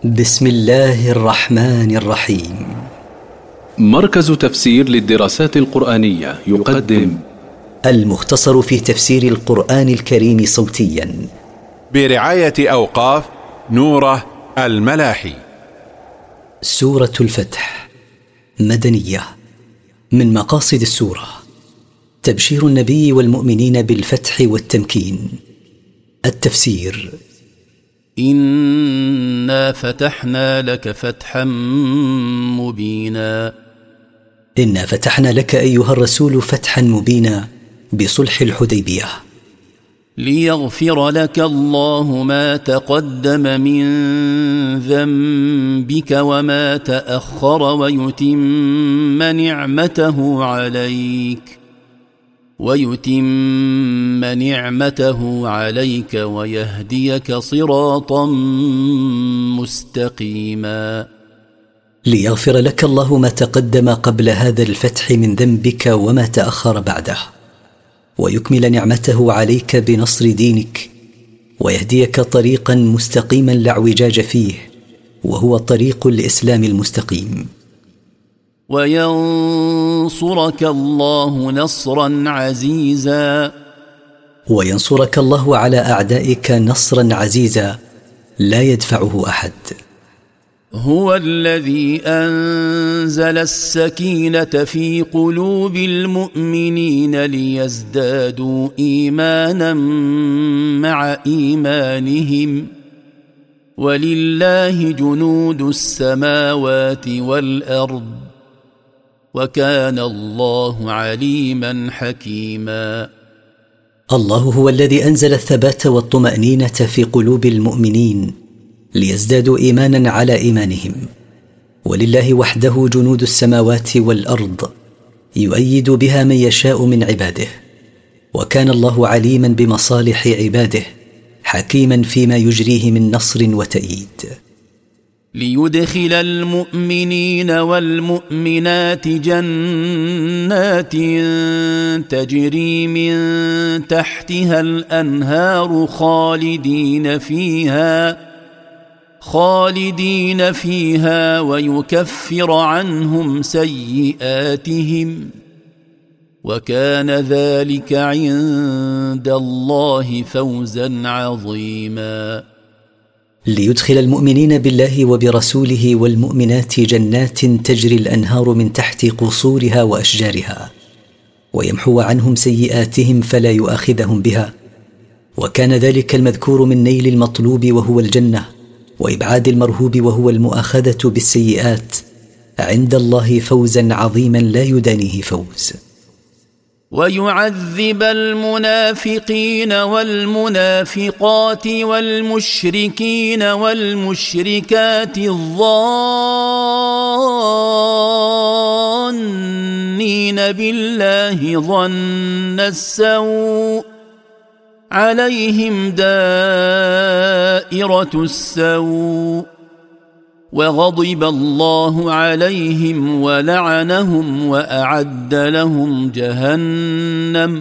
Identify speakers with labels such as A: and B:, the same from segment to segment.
A: بسم الله الرحمن الرحيم.
B: مركز تفسير للدراسات القرآنية يقدم
A: المختصر في تفسير القرآن الكريم صوتيا
C: برعاية أوقاف نوره الملاحي.
A: سورة الفتح مدنية. من مقاصد السورة تبشير النبي والمؤمنين بالفتح والتمكين. التفسير:
D: إنا فتحنا لك فتحا مبينا.
A: إنا فتحنا لك أيها الرسول فتحا مبينا بصلح الحديبية،
D: ليغفر لك الله ما تقدم من ذنبك وما تأخر ويتم نعمته عليك ويهديك صراطا مستقيما.
A: ليغفر لك الله ما تقدم قبل هذا الفتح من ذنبك وما تأخر بعده، ويكمل نعمته عليك بنصر دينك، ويهديك طريقا مستقيما لا اعوجاج فيه، وهو طريق الإسلام المستقيم.
D: وينصرك الله نصرا عزيزا.
A: وينصرك الله على أعدائك نصرا عزيزا لا يدفعه أحد.
D: هو الذي أنزل السكينة في قلوب المؤمنين ليزدادوا إيمانا مع إيمانهم، ولله جنود السماوات والأرض، وكان الله عليما حكيما.
A: الله هو الذي أنزل الثبات والطمأنينة في قلوب المؤمنين ليزدادوا إيمانا على إيمانهم، ولله وحده جنود السماوات والأرض يؤيد بها من يشاء من عباده، وكان الله عليما بمصالح عباده حكيما فيما يجريه من نصر وتأييد.
D: ليدخل المؤمنين والمؤمنات جنات تجري من تحتها الأنهار خالدين فيها ويكفر عنهم سيئاتهم، وكان ذلك عند الله فوزا عظيما.
A: ليدخل المؤمنين بالله وبرسوله والمؤمنات جنات تجري الأنهار من تحت قصورها وأشجارها، ويمحو عنهم سيئاتهم فلا يؤاخذهم بها، وكان ذلك المذكور من نيل المطلوب وهو الجنة، وإبعاد المرهوب وهو المؤاخذة بالسيئات عند الله فوزا عظيما لا يدانيه فوز.
D: ويعذب المنافقين والمنافقات والمشركين والمشركات الظانين بالله ظن السوء، عليهم دائرة السوء، وغضب الله عليهم ولعنهم وأعد لهم جهنم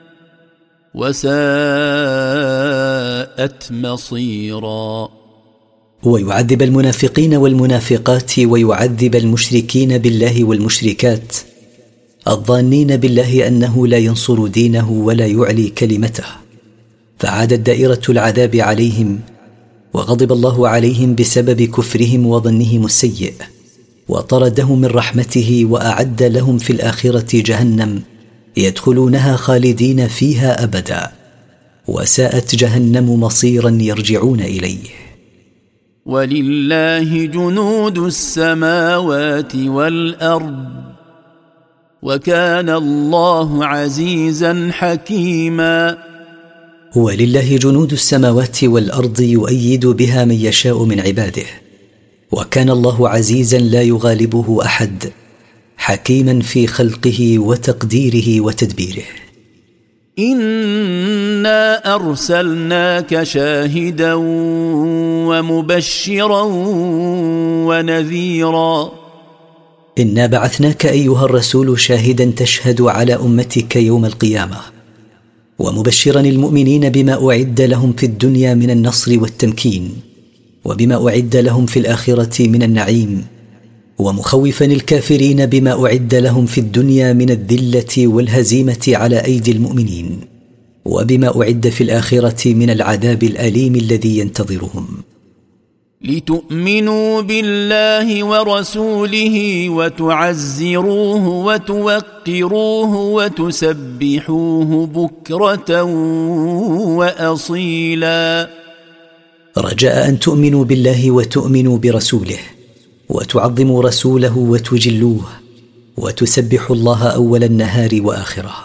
D: وساءت مصيرا.
A: ويعذب المنافقين والمنافقات ويعذب المشركين بالله والمشركات الظانين بالله أنه لا ينصر دينه ولا يعلي كلمته، فعادت دائرة العذاب عليهم، وغضب الله عليهم بسبب كفرهم وظنهم السيء، وطردهم من رحمته، وأعد لهم في الآخرة جهنم يدخلونها خالدين فيها أبدا، وساءت جهنم مصيرا يرجعون إليه.
D: ولله جنود السماوات والأرض، وكان الله عزيزا حكيما.
A: ولله جنود السماوات والأرض يؤيد بها من يشاء من عباده، وكان الله عزيزا لا يغالبه أحد، حكيما في خلقه وتقديره وتدبيره.
D: إنا أرسلناك شاهدا ومبشرا ونذيرا.
A: إنا بعثناك أيها الرسول شاهدا تشهد على أمتك يوم القيامة، ومبشرا المؤمنين بما أعد لهم في الدنيا من النصر والتمكين، وبما أعد لهم في الآخرة من النعيم، ومخوفا الكافرين بما أعد لهم في الدنيا من الذلة والهزيمة على أيدي المؤمنين، وبما أعد في الآخرة من العذاب الأليم الذي ينتظرهم.
D: لتؤمنوا بالله ورسوله وتعزروه وتوقروه وتسبحوه بكرة وأصيلا.
A: رجاء أن تؤمنوا بالله وتؤمنوا برسوله وتعظموا رسوله وتجلوه وتسبحوا الله أول النهار وآخره.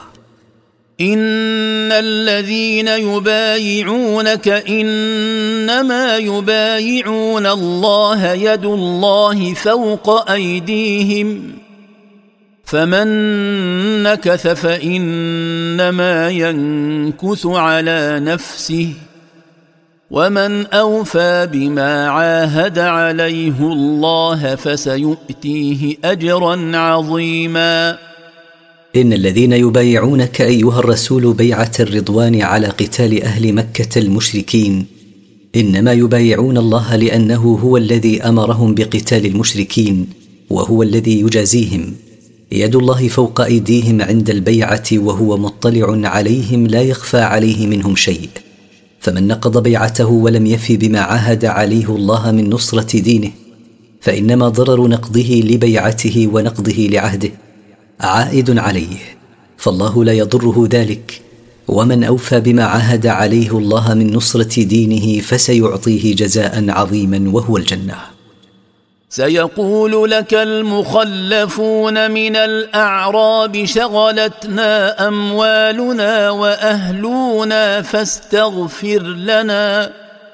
D: إن الذين يبايعونك إنما يبايعون الله يد الله فوق أيديهم فمن نكث فإنما ينكث على نفسه ومن أوفى بما عاهد عليه الله فسيؤتيه أجرا عظيما.
A: إن الذين يبايعونك أيها الرسول بيعة الرضوان على قتال أهل مكة المشركين إنما يبايعون الله لأنه هو الذي أمرهم بقتال المشركين وهو الذي يجازيهم. يد الله فوق أيديهم عند البيعة وهو مطلع عليهم لا يخفى عليه منهم شيء، فمن نقض بيعته ولم يفي بما عاهد عليه الله من نصرة دينه فإنما ضرر نقضه لبيعته ونقضه لعهده عائد عليه، فالله لا يضره ذلك. ومن أوفى بما عاهد عليه الله من نصرة دينه فسيعطيه جزاء عظيما وهو الجنة.
D: سيقول لك المخلفون من الأعراب شغلتنا أموالنا وأهلنا فاستغفر لنا،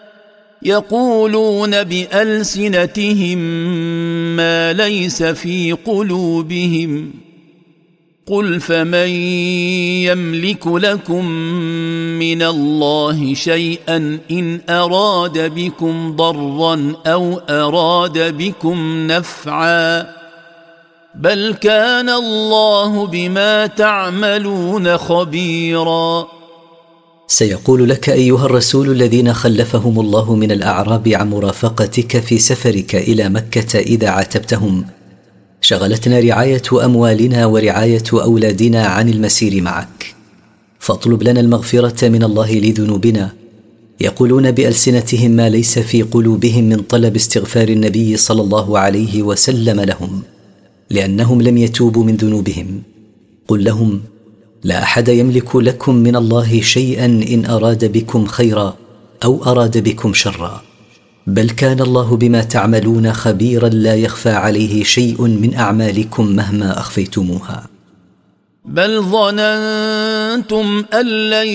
D: يقولون بألسنتهم ما ليس في قلوبهم، قل فمن يملك لكم من الله شيئا إن أراد بكم ضرا أو أراد بكم نفعا بل كان الله بما تعملون خبيرا.
A: سيقول لك أيها الرسول الذين خلفهم الله من الأعراب عن مرافقتك في سفرك إلى مكة إذا عاتبتهم شغلتنا رعاية أموالنا ورعاية أولادنا عن المسير معك، فاطلب لنا المغفرة من الله لذنوبنا. يقولون بألسنتهم ما ليس في قلوبهم من طلب استغفار النبي صلى الله عليه وسلم لهم لأنهم لم يتوبوا من ذنوبهم. قل لهم لا أحد يملك لكم من الله شيئا إن أراد بكم خيرا أو أراد بكم شرا بل كان الله بما تعملون خبيرا لا يخفى عليه شيء من أعمالكم مهما أخفيتموها.
D: بل ظننتم أن لن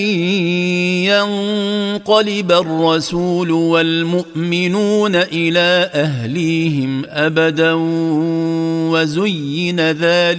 D: ينقلب الرسول والمؤمنون إلى أهليهم أبدا وزين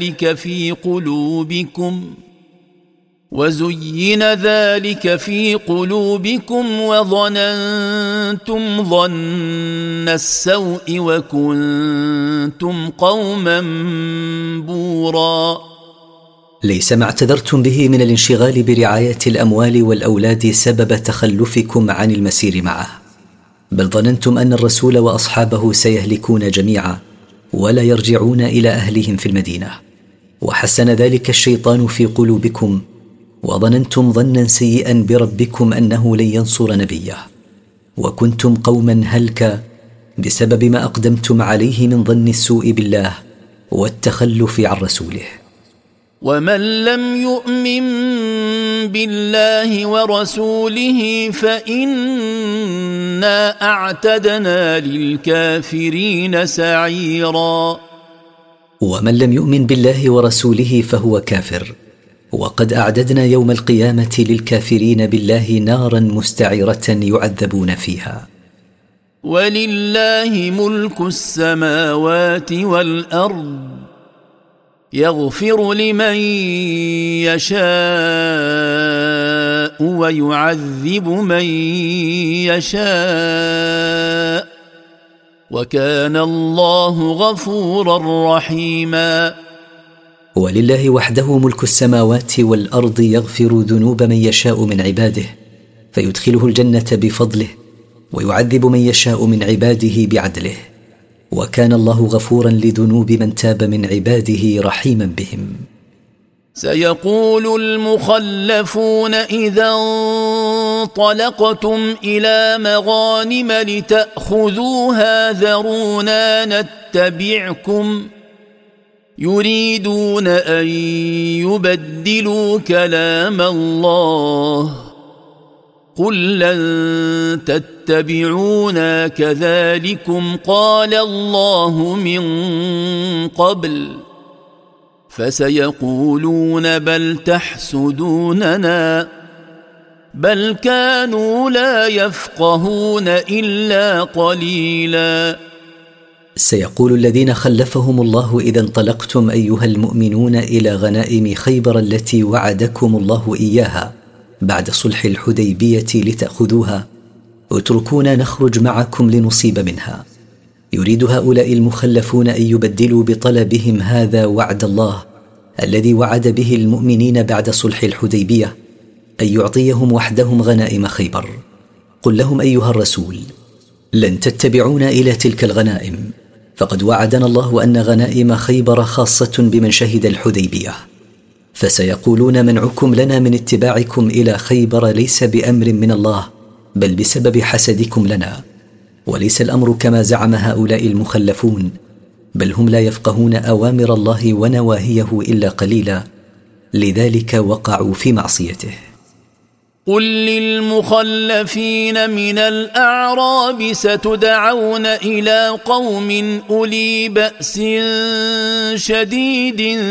D: ذلك في قلوبكم وظننتم ظن السوء وكنتم قوما بورا.
A: ليس ما اعتذرتم به من الانشغال برعاية الأموال والأولاد سبب تخلفكم عن المسير معه، بل ظننتم أن الرسول وأصحابه سيهلكون جميعا ولا يرجعون إلى أهلهم في المدينة، وحسن ذلك الشيطان في قلوبكم وظننتم ظنا سيئا بربكم أنه لن ينصر نبيه، وكنتم قوما هلكا بسبب ما أقدمتم عليه من ظن السوء بالله والتخلف عن رسوله.
D: ومن لم يؤمن بالله ورسوله فإنا أعتدنا للكافرين سعيرا.
A: ومن لم يؤمن بالله ورسوله فهو كافر، وقد أعددنا يوم القيامة للكافرين بالله نارا مستعرة يعذبون فيها.
D: ولله ملك السماوات والأرض يغفر لمن يشاء ويعذب من يشاء وكان الله غفورا رحيما.
A: ولله وحده ملك السماوات والأرض يغفر ذنوب من يشاء من عباده فيدخله الجنة بفضله ويعذب من يشاء من عباده بعدله، وكان الله غفورا لذنوب من تاب من عباده رحيما بهم.
D: سيقول المخلفون إذا انطلقتم إلى مغانم لتأخذوها ذرونا نتبعكم، يريدون أن يبدلوا كلام الله، قل لن تتبعونا كذلكم قال الله من قبل، فسيقولون بل تحسدوننا بل كانوا لا يفقهون إلا قليلا.
A: سيقول الذين خلفهم الله إذا انطلقتم أيها المؤمنون إلى غنائم خيبر التي وعدكم الله إياها بعد صلح الحديبية لتأخذوها، اتركونا نخرج معكم لنصيب منها. يريد هؤلاء المخلفون أن يبدلوا بطلبهم هذا وعد الله الذي وعد به المؤمنين بعد صلح الحديبية، أن يعطيهم وحدهم غنائم خيبر. قل لهم أيها الرسول لن تتبعونا إلى تلك الغنائم، فقد وعدنا الله أن غنائم خيبر خاصة بمن شهد الحديبية، فسيقولون منعكم لنا من اتباعكم إلى خيبر ليس بأمر من الله بل بسبب حسدكم لنا، وليس الأمر كما زعم هؤلاء المخلفون، بل هم لا يفقهون أوامر الله ونواهيه إلا قليلا، لذلك وقعوا في معصيته.
D: قل للمخلفين من الأعراب ستدعون إلى قوم أولي بأس شديد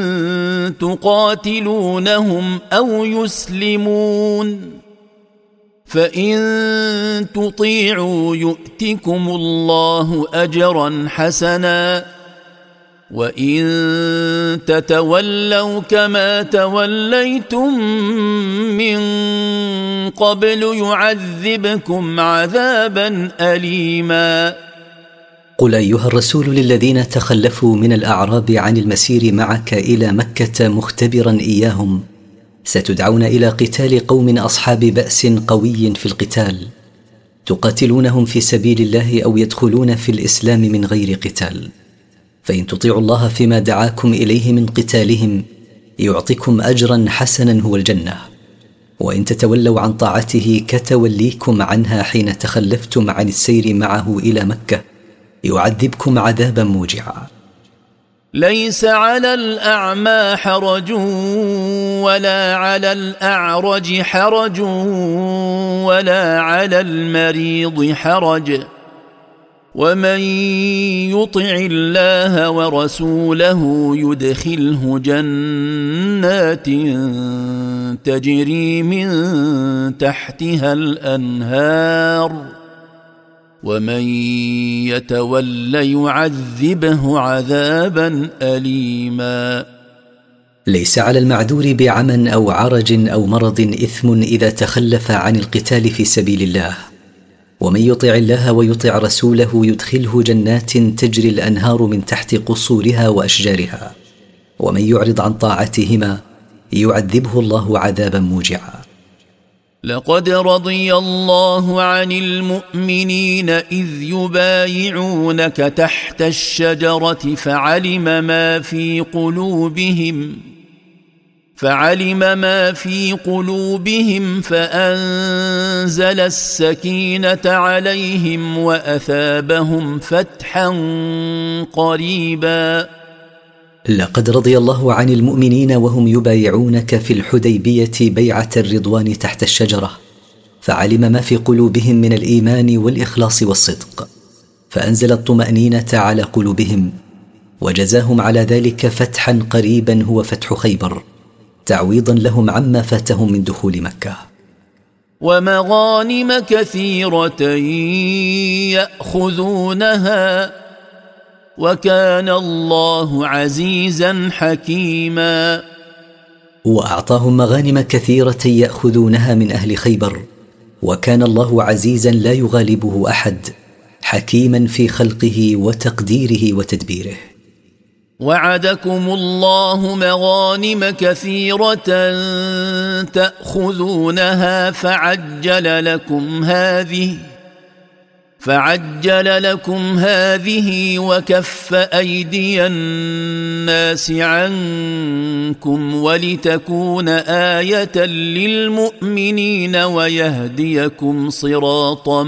D: تقاتلونهم أو يسلمون، فإن تطيعوا يؤتكم الله أجرا حسنا، وإن تتولوا كما توليتم من قبل يعذبكم عذابا أليما.
A: قل أيها الرسول للذين تخلفوا من الأعراب عن المسير معك إلى مكة مختبرا إياهم، ستدعون إلى قتال قوم أصحاب بأس قوي في القتال، تقاتلونهم في سبيل الله أو يدخلون في الإسلام من غير قتال، فإن تطيعوا الله فيما دعاكم إليه من قتالهم يعطيكم أجرا حسنا هو الجنة، وإن تتولوا عن طاعته كتوليكم عنها حين تخلفتم عن السير معه إلى مكة يعذبكم عذابا موجعا.
D: ليس على الأعمى حرج ولا على الأعرج حرج ولا على المريض حرج، ومن يطع الله ورسوله يدخله جنات تجري من تحتها الأنهار، ومن يتول يعذبه عذابا أليما.
A: ليس على المعذور بعمى أو عرج أو مرض إثم إذا تخلف عن القتال في سبيل الله، ومن يطع الله ويطع رسوله يدخله جنات تجري الأنهار من تحت قصورها وأشجارها، ومن يعرض عن طاعتهما يعذبه الله عذابا موجعا.
D: لقد رضي الله عن المؤمنين إذ يبايعونك تحت الشجرة فعلم ما في قلوبهم فأنزل السكينة عليهم وأثابهم فتحا قريبا.
A: لقد رضي الله عن المؤمنين وهم يبايعونك في الحديبية بيعة الرضوان تحت الشجرة، فعلم ما في قلوبهم من الإيمان والإخلاص والصدق، فأنزل الطمأنينة على قلوبهم، وجزاهم على ذلك فتحا قريبا هو فتح خيبر، تعويضا لهم عما فاتهم من دخول مكة.
D: ومغانم كثيرة يأخذونها، وكان الله عزيزا حكيما.
A: وأعطاهم مغانم كثيرة يأخذونها من أهل خيبر، وكان الله عزيزا لا يغالبه أحد، حكيما في خلقه وتقديره وتدبيره.
D: وعدكم الله مغانم كثيرة تأخذونها فعجل لكم هذه، فعجل لكم هذه وكف أيدي الناس عنكم ولتكون آية للمؤمنين ويهديكم صراطا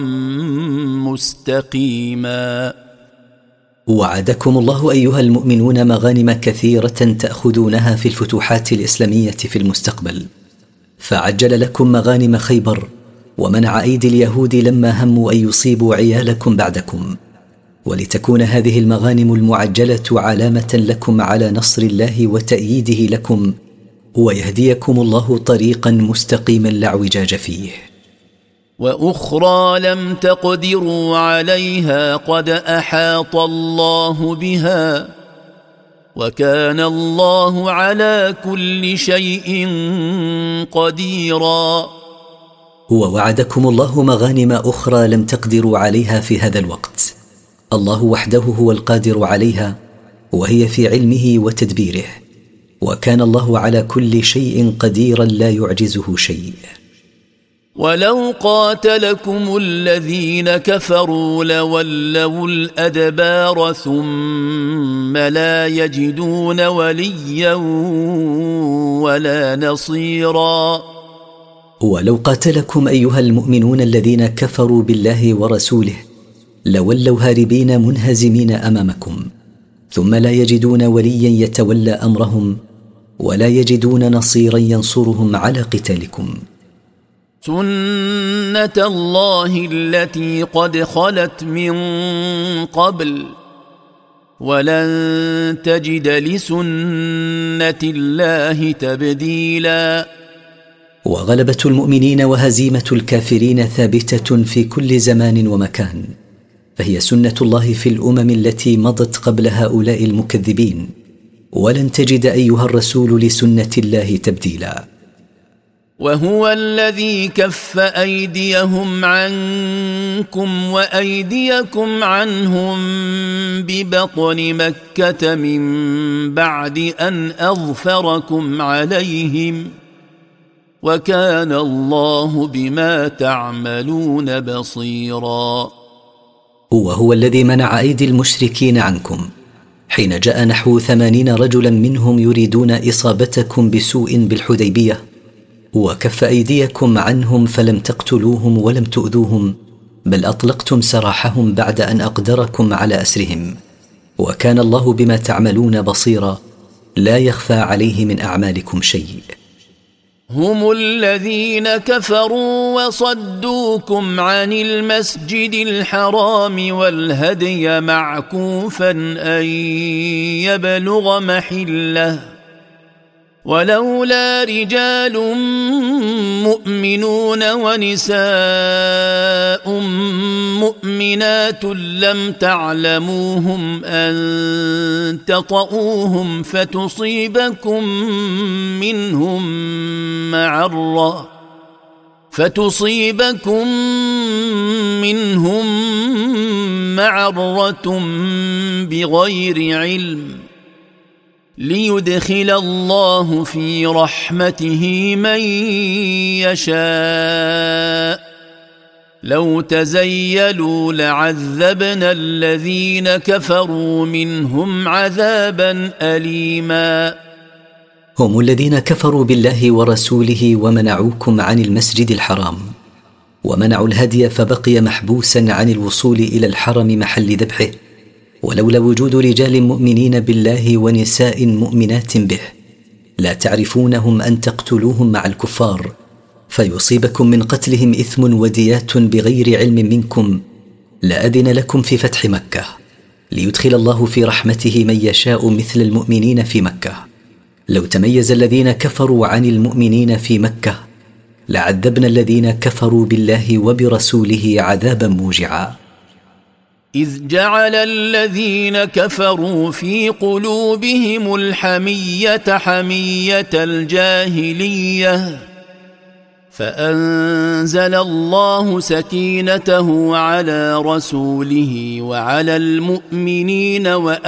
D: مستقيما.
A: وعدكم الله أيها المؤمنون مغانم كثيرة تأخذونها في الفتوحات الإسلامية في المستقبل، فعجل لكم مغانم خيبر ومنع أيدي اليهود لما هموا أن يصيبوا عيالكم بعدكم، ولتكون هذه المغانم المعجلة علامة لكم على نصر الله وتأييده لكم، ويهديكم الله طريقا مستقيما لا اعوجاج فيه.
D: وأخرى لم تقدروا عليها قد أحاط الله بها وكان الله على كل شيء قديرا.
A: ووعدكم الله مغانم أخرى لم تقدروا عليها في هذا الوقت، الله وحده هو القادر عليها، وهي في علمه وتدبيره، وكان الله على كل شيء قديرا لا يعجزه شيء.
D: ولو قاتلكم الذين كفروا لولوا الأدبار ثم لا يجدون وليا ولا نصيرا.
A: ولو قاتلكم أيها المؤمنون الذين كفروا بالله ورسوله لولوا هاربين منهزمين أمامكم، ثم لا يجدون وليا يتولى أمرهم ولا يجدون نصيرا ينصرهم على قتالكم.
D: سنة الله التي قد خلت من قبل ولن تجد لسنة الله تبديلا.
A: وغلبة المؤمنين وهزيمة الكافرين ثابتة في كل زمان ومكان، فهي سنة الله في الأمم التي مضت قبل هؤلاء المكذبين، ولن تجد أيها الرسول لسنة الله تبديلا.
D: وهو الذي كف أيديهم عنكم وأيديكم عنهم ببطن مكة من بعد أن أظفركم عليهم وكان الله بما تعملون بصيرا.
A: وهو الذي منع أيدي المشركين عنكم حين جاء نحو 80 رجلا منهم يريدون إصابتكم بسوء بالحديبية، وكف أيديكم عنهم فلم تقتلوهم ولم تؤذوهم، بل أطلقتم سراحهم بعد أن أقدركم على أسرهم، وكان الله بما تعملون بصيرا لا يخفى عليه من أعمالكم شيء.
D: هم الذين كفروا وصدوكم عن المسجد الحرام والهدي معكوفا أن يبلغ محله ولولا رجال مؤمنون ونساء مؤمنات لم تعلموهم أن تطؤوهم فتصيبكم منهم معرة بغير علم ليدخل الله في رحمته من يشاء لو تزيلوا لعذبنا الذين كفروا منهم عذابا أليما.
A: هم الذين كفروا بالله ورسوله ومنعوكم عن المسجد الحرام، ومنعوا الهدي فبقي محبوسا عن الوصول إلى الحرم محل ذبحه، ولولا وجود رجال مؤمنين بالله ونساء مؤمنات به لا تعرفونهم أن تقتلوهم مع الكفار فيصيبكم من قتلهم إثم وديات بغير علم منكم، لأذن لكم في فتح مكة ليدخل الله في رحمته من يشاء مثل المؤمنين في مكة. لو تميز الذين كفروا عن المؤمنين في مكة لعذبنا الذين كفروا بالله وبرسوله عذابا موجعا.
D: إذ جعل الذين كفروا في قلوبهم الحمية حمية الجاهلية فأنزل الله سكينته على رسوله وعلى المؤمنين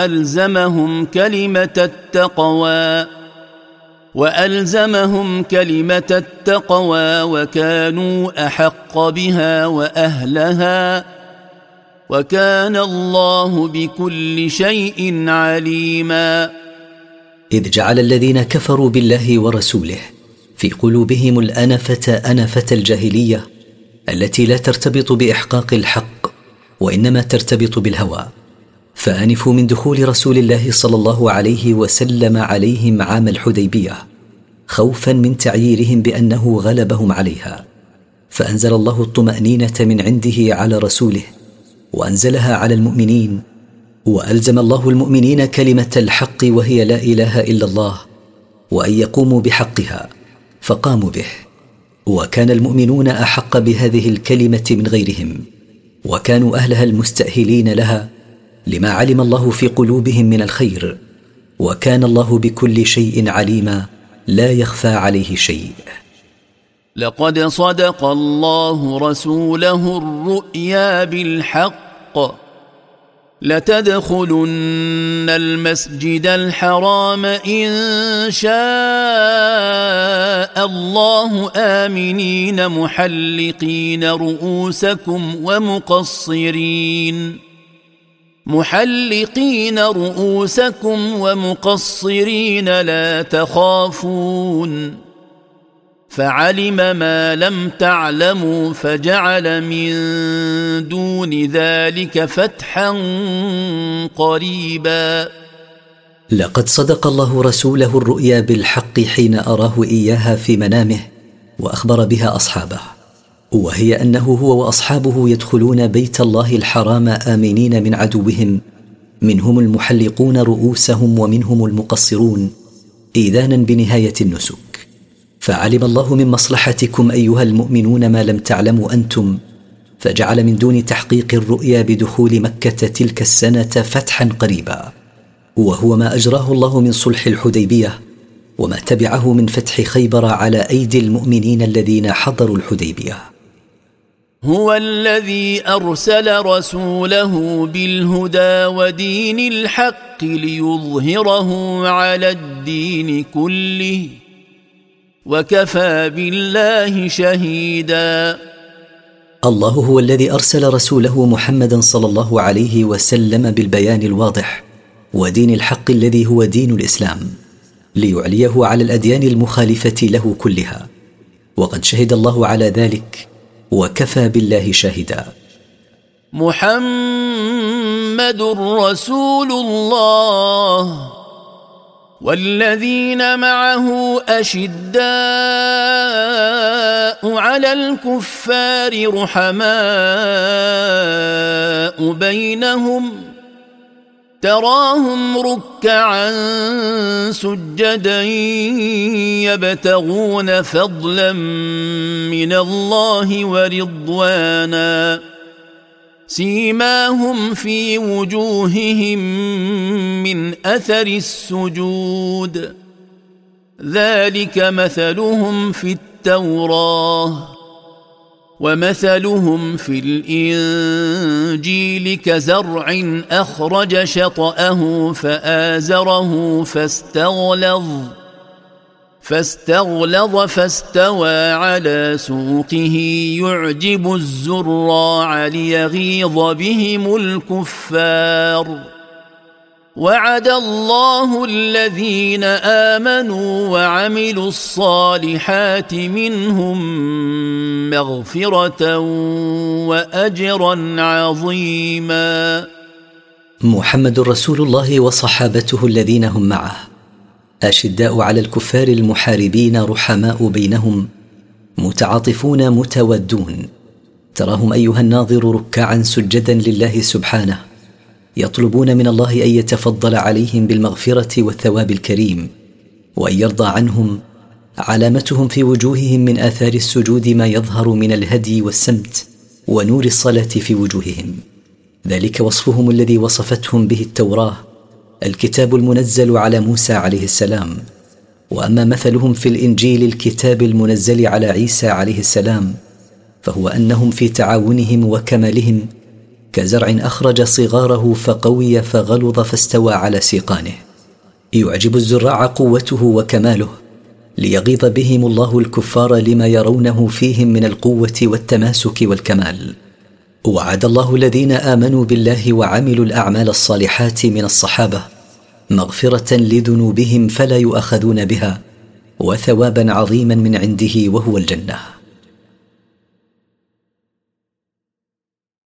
D: وألزمهم كلمة التقوى وكانوا أحق بها وأهلها وكان الله بكل شيء عليما.
A: إذ جعل الذين كفروا بالله ورسوله في قلوبهم أنفة الجاهلية التي لا ترتبط بإحقاق الحق وإنما ترتبط بالهوى، فأنفوا من دخول رسول الله صلى الله عليه وسلم عليهم عام الحديبية خوفا من تعييرهم بأنه غلبهم عليها، فأنزل الله الطمأنينة من عنده على رسوله وأنزلها على المؤمنين، وألزم الله المؤمنين كلمة الحق وهي لا إله إلا الله، وأن يقوموا بحقها فقاموا به، وكان المؤمنون أحق بهذه الكلمة من غيرهم، وكانوا أهلها المستأهلين لها لما علم الله في قلوبهم من الخير، وكان الله بكل شيء عليما لا يخفى عليه شيء.
D: لقد صدق الله رسوله الرؤيا بالحق لتدخلن المسجد الحرام إن شاء الله آمنين محلقين رؤوسكم ومقصرين لا تخافون، فعلم ما لم تعلموا فجعل من دون ذلك فتحا قريبا.
A: لقد صدق الله رسوله الرؤيا بالحق حين أراه إياها في منامه وأخبر بها أصحابه، وهي أنه هو وأصحابه يدخلون بيت الله الحرام آمنين من عدوهم، منهم المحلقون رؤوسهم ومنهم المقصرون، إيذانا بنهاية النسك. فعلم الله من مصلحتكم أيها المؤمنون ما لم تعلموا أنتم، فجعل من دون تحقيق الرؤيا بدخول مكة تلك السنة فتحا قريبا، وهو ما أجراه الله من صلح الحديبية وما تبعه من فتح خيبر على أيدي المؤمنين الذين حضروا الحديبية.
D: هو الذي أرسل رسوله بالهدى ودين الحق ليظهره على الدين كله وكفى بالله شهيدا.
A: الله هو الذي أرسل رسوله محمدا صلى الله عليه وسلم بالبيان الواضح ودين الحق الذي هو دين الإسلام ليعليه على الأديان المخالفة له كلها، وقد شهد الله على ذلك وكفى بالله شاهدا.
D: محمد رسول الله والذين معه أشداء على الكفار رحماء بينهم تراهم ركعا سجدا يبتغون فضلا من الله ورضوانا سيماهم في وجوههم من أثر السجود ذلك مثلهم في التوراة ومثلهم في الإنجيل كزرع أخرج شطأه فآزره فاستغلظ فاستوى على سوقه يعجب الزراع ليغيظ بهم الكفار وعد الله الذين آمنوا وعملوا الصالحات منهم مغفرة وأجرا عظيما.
A: محمد رسول الله وصحابته الذين هم معه أشداء على الكفار المحاربين رحماء بينهم متعاطفون متودون، تراهم أيها الناظر ركعا سجدا لله سبحانه يطلبون من الله أن يتفضل عليهم بالمغفرة والثواب الكريم وأن يرضى عنهم. علامتهم في وجوههم من آثار السجود ما يظهر من الهدي والسمت ونور الصلاة في وجوههم، ذلك وصفهم الذي وصفتهم به التوراة الكتاب المنزل على موسى عليه السلام. وأما مثلهم في الإنجيل الكتاب المنزل على عيسى عليه السلام فهو أنهم في تعاونهم وكمالهم كزرع أخرج صغاره فقوي فغلظ فاستوى على سيقانه، يعجب الزراع قوته وكماله ليغيظ بهم الله الكفار لما يرونه فيهم من القوة والتماسك والكمال. وعد الله الذين آمنوا بالله وعملوا الأعمال الصالحات من الصحابة مغفرة لذنوبهم فلا يؤاخذون بها، وثوابا عظيما من عنده وهو الجنة.